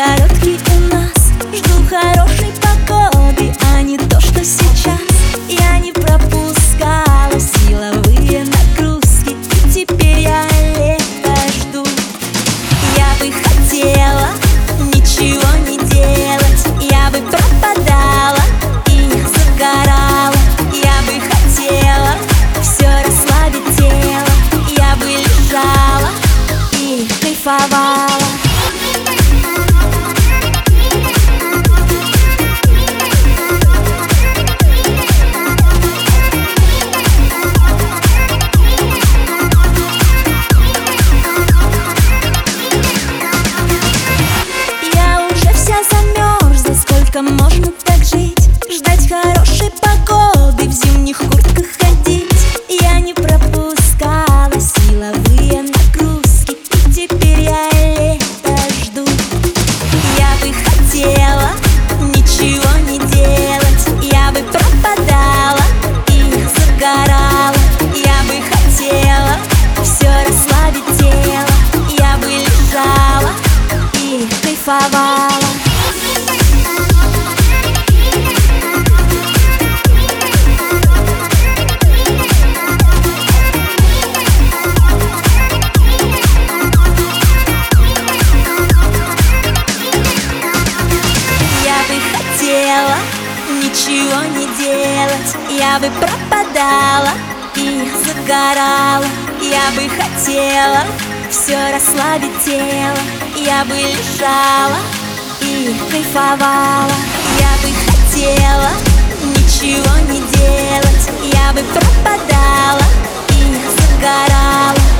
короткий у нас. Жду хорошей погоды, а не то, что сейчас. Я не пропускала силовые нагрузки, и теперь я лето жду. Я бы хотела ничего не делать, я бы пропадала и загорала. Я бы хотела все расслабить тело, я бы лежала и кайфовала. Замерзла, сколько можно так жить? Ждать хорошей погоды, в зимних куртках ходить. Я не пропускала силовые нагрузки, и теперь я лето жду. Я бы хотела ничего не делать, я бы пропадала и загорала. Я бы хотела все расслабить тело, я бы лежала и кайфовала. Ничего не делать, я бы пропадала и загорала. Я бы хотела все расслабить тело, я бы лежала и кайфовала. Я бы хотела ничего не делать, я бы пропадала и загорала.